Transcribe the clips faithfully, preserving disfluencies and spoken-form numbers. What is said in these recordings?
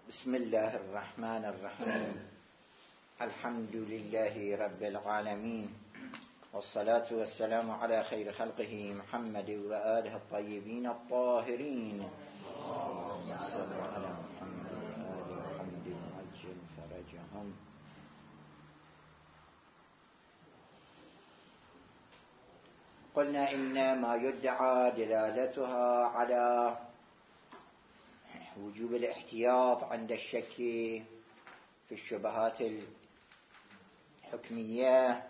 بسم الله الرحمن الرحيم. الحمد لله رب العالمين، والصلاة والسلام على خير خلقه محمد وآله الطيبين الطاهرين. اللهم صل على محمد وآل محمد عجل فرجهم. قلنا إن ما يدعى دلالتها على وجوب الاحتياط عند الشك في الشبهات الحكمية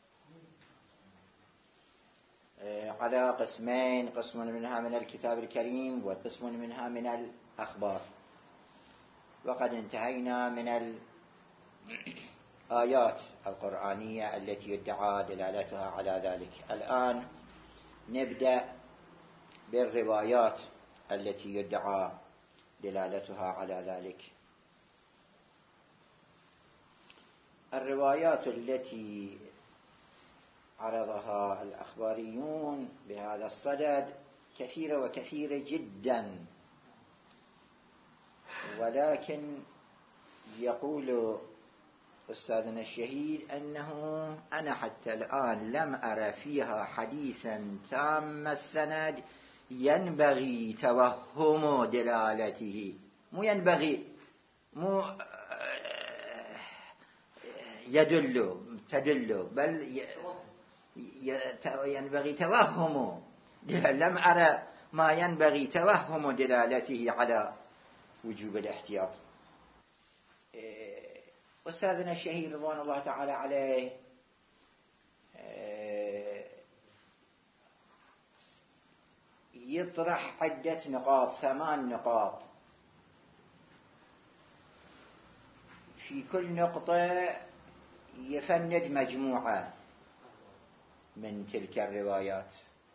على قسمين: قسم منها من الكتاب الكريم وقسم منها من الأخبار. وقد انتهينا من الآيات القرآنية التي يدعى دلالتها على ذلك. الآن نبدأ بالروايات التي يدعى دلالتها على ذلك. الروايات التي عرضها الأخباريون بهذا الصدد كثيرة وكثيرة جدا، ولكن يقول أستاذنا الشهيد أنه أنا حتى الآن لم أرى فيها حديثا تام السند ينبغي توهم دلالته. مو ينبغي، مو يدل تدل، بل ينبغي توهم. لم أرى ما ينبغي توهم دلالته على وجوب الاحتياط. أستاذنا الشهيد رضوان الله تعالى عليه يطرح عدة نقاط، ثمان نقاط، في كل نقطة يفند مجموعة من تلك الروايات.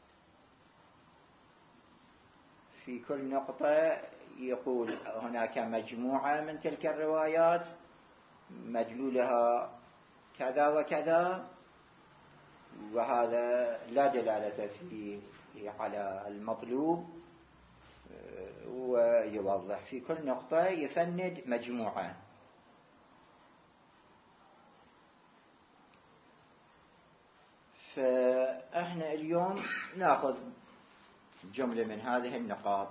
في كل نقطة يقول هناك مجموعة من تلك الروايات مدلولها كذا وكذا، وهذا لا دلالة فيه على المطلوب، ويوضح في كل نقطة يفند مجموعة. فإحنا اليوم نأخذ جملة من هذه النقاط.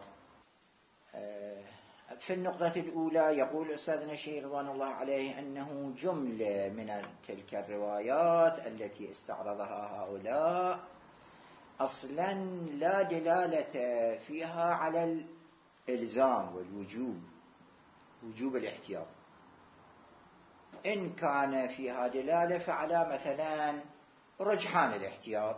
في النقطة الأولى يقول أستاذنا الشهيد رضوان الله عليه أنه جملة من تلك الروايات التي استعرضها هؤلاء أصلا لا دلالة فيها على الإلزام والوجوب، وجوب الاحتياط. إن كان فيها دلالة فعلى مثلا رجحان الاحتياط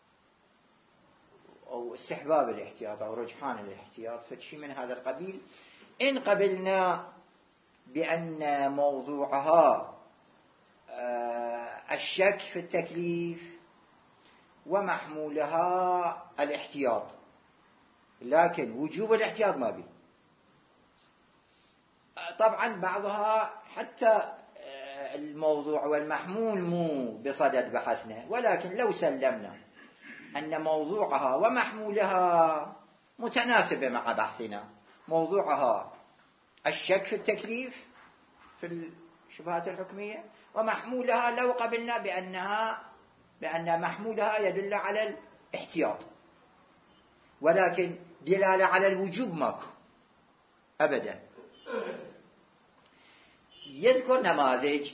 أو استحباب الاحتياط أو رجحان الاحتياط، فشي من هذا القبيل. إن قبلنا بأن موضوعها الشك في التكليف ومحمولها الاحتياط، لكن وجوب الاحتياط ما به. طبعا بعضها حتى الموضوع والمحمول مو بصدد بحثنا، ولكن لو سلمنا أن موضوعها ومحمولها متناسبة مع بحثنا، موضوعها الشك في التكليف في الشبهات الحكمية، ومحمولها لو قبلنا بأنها بأن محمولها يدل على الاحتياط، ولكن دلالة على الوجوب ماكو أبدا. يذكر نماذج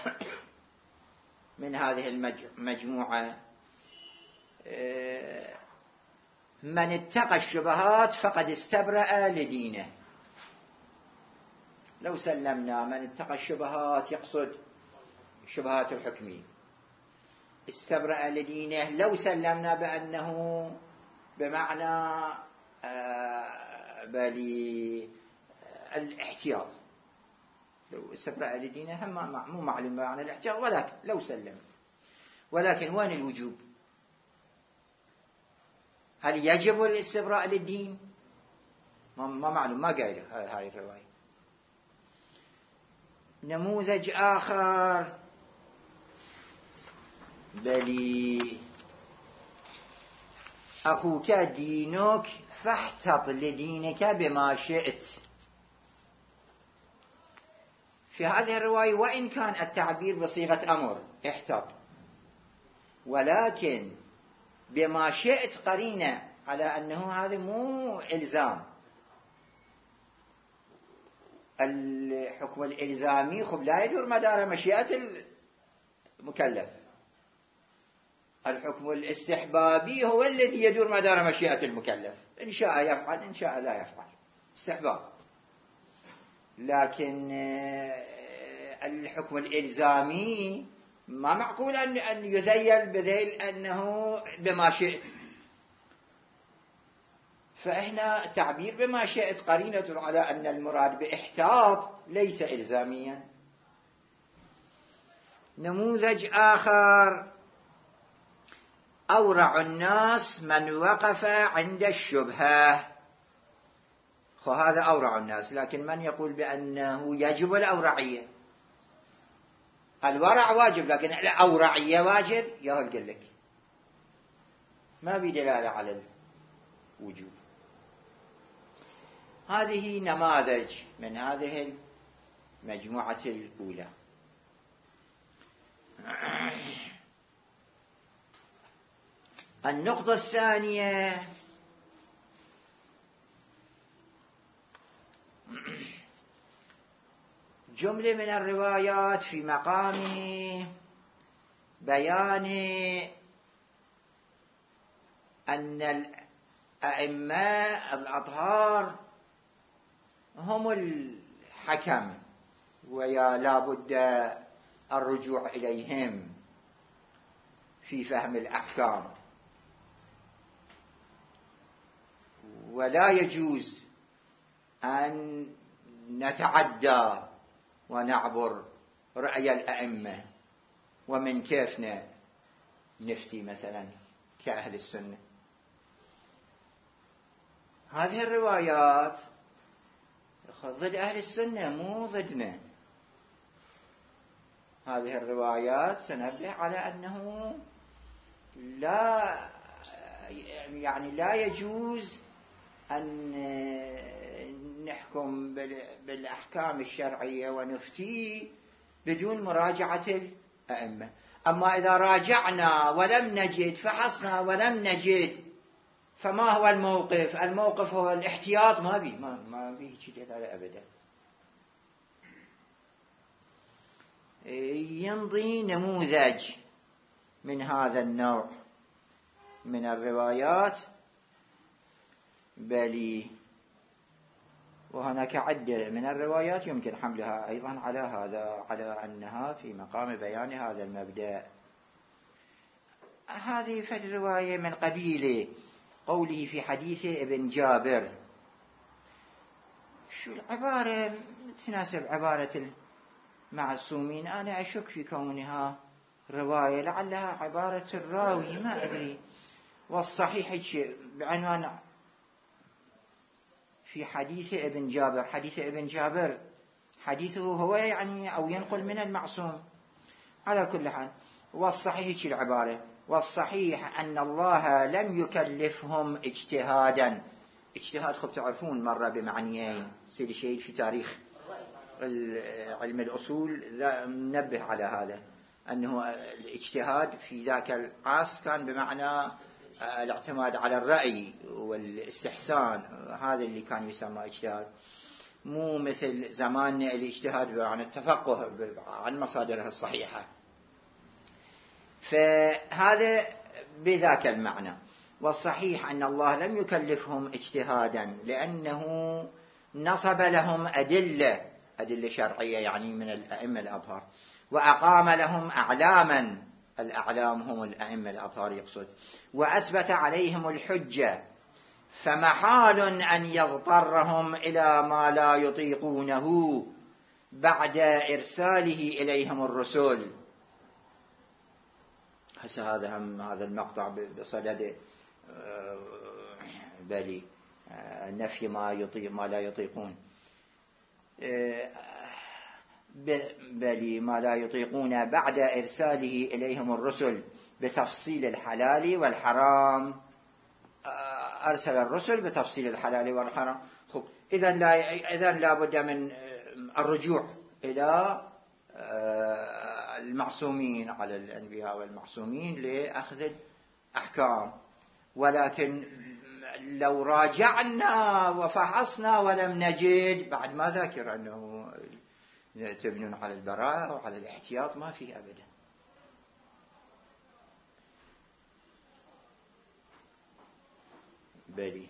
من هذه المجموعة: من اتقى الشبهات فقد استبرأ لدينه. لو سلمنا من اتقى الشبهات يقصد الشبهات الحكمية، استبرأ لدينه. لو سلمنا بأنه بمعنى بل الاحتياط، لو استبرأ لدينه هم مو معلوم معنى الاحتياط، ولكن لو سلم. ولكن وين الوجوب؟ هل يجب الاستبراء للدين؟ ما معلوم، ما قايله هاي الرواية. نموذج آخر: بلي أخوك دينك فاحتط لدينك بما شئت. في هذه الرواية وإن كان التعبير بصيغة أمر احتط، ولكن بما شئت قرينة على أنه هذا مو إلزام. الحكم الإلزامي خب لا يدور مدار مشيئة المكلف، الحكم الاستحبابي هو الذي يدور مدار مشيئة المكلف، إن شاء يفعل إن شاء لا يفعل، استحباب. لكن الحكم الإلزامي ما معقول أن يذيل بذيل أنه بما شئت، فإحنا تعبير بما شئت قرينة على أن المراد باحتاط ليس إلزاميا. نموذج آخر: أورع الناس من وقف عند الشبهة. فهذا أورع الناس، لكن من يقول بأنه يجب الأورعية؟ الورع واجب لكن الأورعية واجب، يا قل لك ما في دلالة على الوجوب. هذه نماذج من هذه المجموعة الأولى. النقطة الثانية: جملة من الروايات في مقام بيان أن الأئمة الأطهار هم الحكم ويا لابد الرجوع إليهم في فهم الأحكام، ولا يجوز أن نتعدى ونعبر رأي الأئمة، ومن كيفنا نفتي مثلا كأهل السنة. هذه الروايات ضد أهل السنة مو ضدنا. هذه الروايات تنبه على أنه لا يعني لا يجوز أن نحكم بالأحكام الشرعية ونفتي بدون مراجعة الأئمة. أما إذا راجعنا ولم نجد، فحصنا ولم نجد، فما هو الموقف؟ الموقف هو الاحتياط، ما بيه ما ما بيه شيء دلالة أبدا. يمضي نموذج من هذا النوع من الروايات بل وهناك عدة من الروايات يمكن حملها أيضا على هذا، على أنها في مقام بيان هذا المبدأ. هذه في الرواية من قبيل قوله في حديث ابن جابر. شو العبارة تناسب عبارة المعصومين؟ أنا أشك في كونها رواية، لعلها عبارة الراوي، ما أدري. والصحيح شيء بعنوان في حديث ابن جابر. حديث ابن جابر حديثه هو يعني أو ينقل من المعصوم على كل حال. والصحيح شيء العبارة: والصحيح أن الله لم يكلفهم اجتهادا. اجتهاد خب تعرفون مرة بمعنيين، سيد الشهيد في تاريخ علم الأصول نبه على هذا، أنه الاجتهاد في ذاك العصر كان بمعنى الاعتماد على الرأي والاستحسان، هذا اللي كان يسمى اجتهاد، مو مثل زماننا الاجتهاد عن التفقه عن مصادرها الصحيحة. فهذا بذاك المعنى. والصحيح أن الله لم يكلفهم اجتهادا لأنه نصب لهم أدلة أدلة شرعية يعني من الأئمة الأطهار، وأقام لهم أعلاما، الأعلام هم الأئمة الأطهار يقصد، وأثبت عليهم الحجة، فمحال أن يضطرهم إلى ما لا يطيقونه بعد إرساله إليهم الرسل. هسه هذا هم هذا المقطع بصدد بلي نفي ما يطيق ما لا يطيقون، بل ما لا يطيقون بعد إرساله إليهم الرسل بتفصيل الحلال والحرام. أرسل الرسل بتفصيل الحلال والحرام. خب إذن لا إذن لا بد من الرجوع إلى المعصومين على الأنبياء والمعصومين لأخذ الأحكام. ولكن لو راجعنا وفحصنا ولم نجد، بعد ما ذكر أنه تبنون على البراءة وعلى الاحتياط، ما في أبدا. بلي.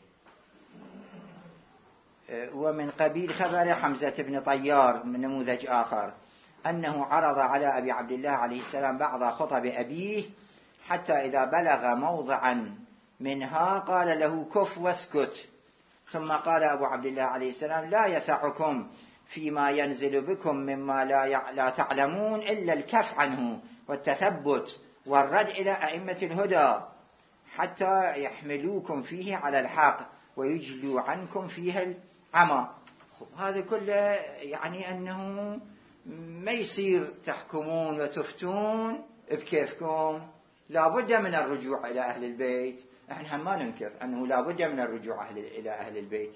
ومن قبيل خبر حمزة بن طيار من نموذج آخر أنه عرض على أبي عبد الله عليه السلام بعض خطب أبيه حتى إذا بلغ موضعا منها قال له كف واسكت، ثم قال أبو عبد الله عليه السلام لا يسعكم فيما ينزل بكم مما لا لا تعلمون إلا الكف عنه والتثبت والرد إلى أئمة الهدى حتى يحملوكم فيه على الحق ويجلوا عنكم فيه العمى. هذا كله يعني أنه ما يصير تحكمون وتفتون بكيفكم، لا بد من الرجوع إلى أهل البيت. احنا ما ننكر أنه لا بد من الرجوع إلى أهل البيت.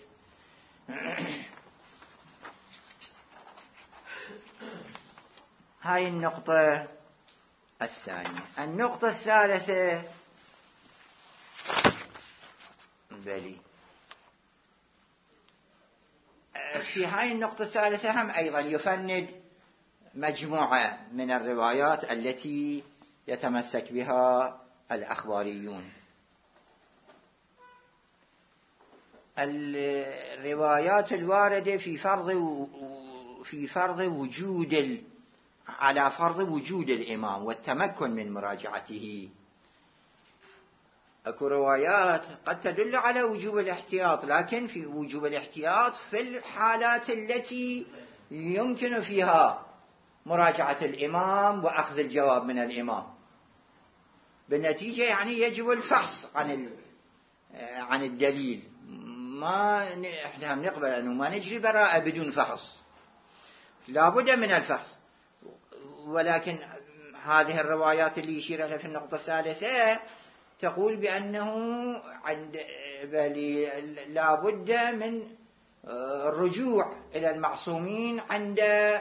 هاي النقطة الثانية. النقطة الثالثة بلي. في هاي النقطة الثالثة هم أيضا يفند مجموعة من الروايات التي يتمسك بها الأخباريون. الروايات الواردة في فرض في فرض وجود ال... على فرض وجود الإمام والتمكن من مراجعته. أكو روايات قد تدل على وجوب الاحتياط، لكن في وجوب الاحتياط في الحالات التي يمكن فيها مراجعة الإمام وأخذ الجواب من الإمام. بالنتيجة يعني يجب الفحص عن عن الدليل. ما احنا نقبل أنه ما نجري براءة بدون فحص، لا بد من الفحص. ولكن هذه الروايات اللي يشير لها في النقطة الثالثة تقول بأنه عند لا بد من الرجوع إلى المعصومين عند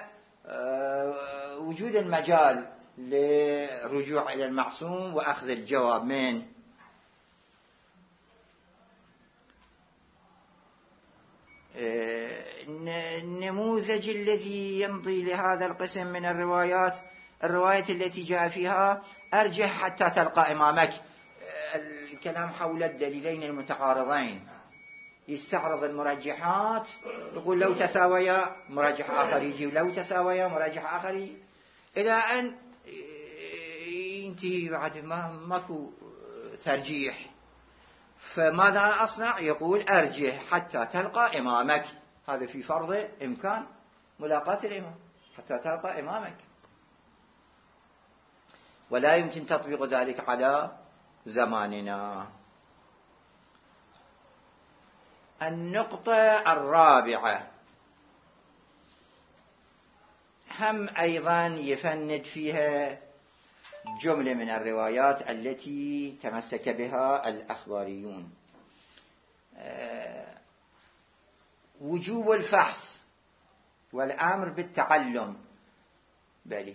وجود المجال للرجوع إلى المعصوم وأخذ الجواب منه. النموذج الذي يمضي لهذا القسم من الروايات الرواية التي جاء فيها أرجح حتى تلقى إمامك. الكلام حول الدليلين المتعارضين، يستعرض المرجحات، يقول لو تساويا مرجح آخر يجي، ولو تساويا مرجح آخر يجي، إلى أن ينتهي بعد ما ماكو ترجيح. فماذا أصنع؟ يقول أرجح حتى تلقى إمامك. هذا في فرض إمكان ملاقاة الإمام حتى تلقى إمامك، ولا يمكن تطبيق ذلك على زماننا. النقطة الرابعة هم أيضا يفند فيها جملة من الروايات التي تمسك بها الأخباريون. وجوب الفحص والأمر بالتعلم. بلي.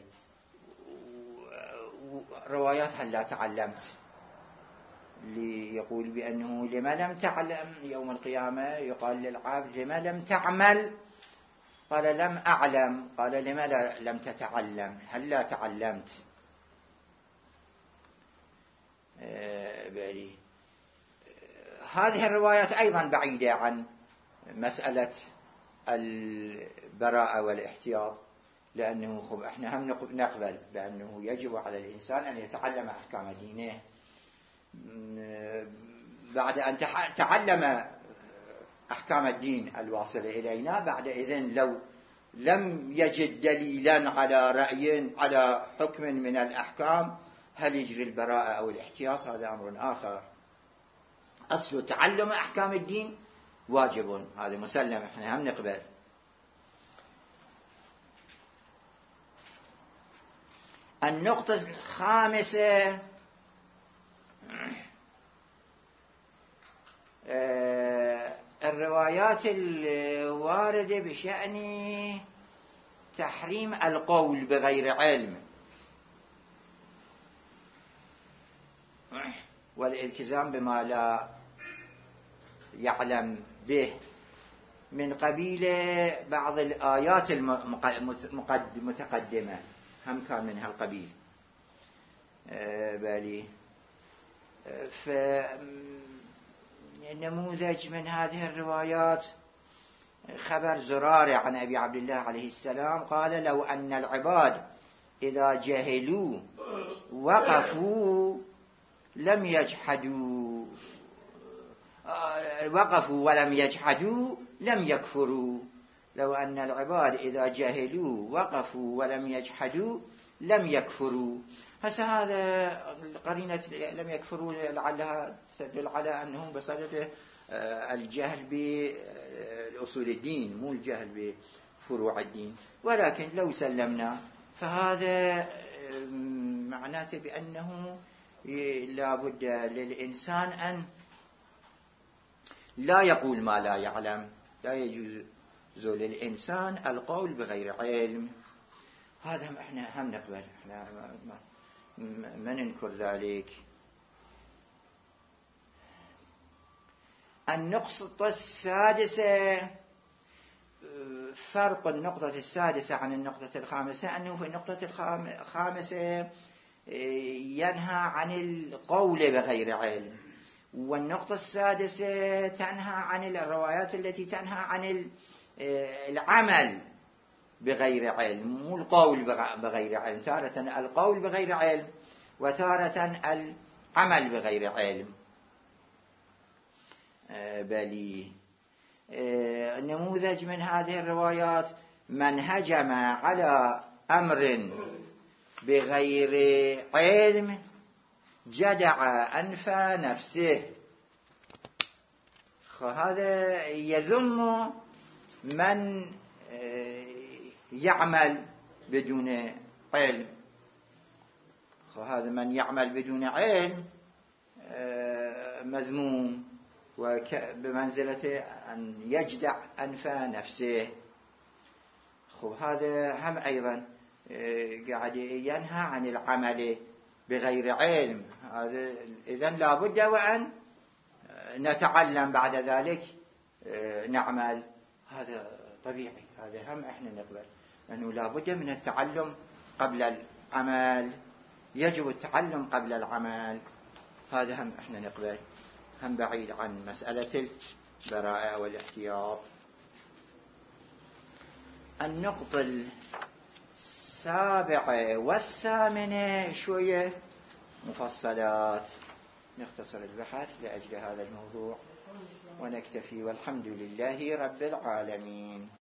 روايات هل لا تعلمت، اللي يقول بأنه لما لم تعلم يوم القيامة يقال للعبد لما لم تعمل، قال لم أعلم، قال لما لم تتعلم، هل لا تعلمت. بلي. هذه الروايات أيضا بعيدة عن مسألة البراءة والاحتياط، لأنه خب احنا هم نقبل بأنه يجب على الإنسان أن يتعلم أحكام دينه. بعد أن تعلم أحكام الدين الواصلة إلينا، بعد إذن لو لم يجد دليلا على رأي على حكم من الأحكام، هل يجري البراءة أو الاحتياط؟ هذا أمر آخر. أصل تعلم أحكام الدين واجب، هذا مسلم، احنا هم نقبل. النقطة الخامسة الروايات الواردة بشأن تحريم القول بغير علم والالتزام بما لا يعلم به من قبيل بعض الآيات المتقدمة هم كان من هالقبيل. بالي فنموذج من هذه الروايات خبر زرارة عن أبي عبد الله عليه السلام قال: لو أن العباد إذا جهلوا وقفوا لم يجحدوا وقفوا ولم يجحدوا لم يكفروا. لو أن العباد إذا جهلوا وقفوا ولم يجحدوا لم يكفروا. هسه هذا قرينة لم يكفروا لعلها تدل على أنهم بصدد الجهل بأصول الدين مو الجهل بفروع الدين، ولكن لو سلمنا فهذا معناته بأنه لا بد للإنسان أن لا يقول ما لا يعلم. لا يجوز للإنسان القول بغير علم. هذا احنا هم نقبل، احنا ما, ما ننكر ذلك. النقطة السادسة، فرق النقطة السادسة عن النقطة الخامسة أنه في النقطة الخامسة ينهى عن القول بغير علم، والنقطة السادسة تنهى عن الروايات التي تنهى عن العمل بغير علم، مو القول بغير علم. تارة القول بغير علم وتارة العمل بغير علم. بلي نموذج من هذه الروايات: من هجم على أمر بغير علم جدع أنف نفسه. هذا يذم من يعمل بدون علم. هذا من يعمل بدون علم مذموم، وبمنزلة أن يجدع أنف نفسه. خب هذا هم أيضا قاعد ينهى عن العمل بغير علم. هذا إذن لا بد وأن نتعلم بعد ذلك نعمل. هذا طبيعي، هذا هم احنا نقبل، لأنه لا بد من التعلم قبل العمل. يجب التعلم قبل العمل. هذا هم احنا نقبل، هم بعيد عن مسألة البراءة والاحتياط. النقطة السابعة والثامنة شوية مفصلات، نختصر البحث لأجل هذا الموضوع ونكتفي، والحمد لله رب العالمين.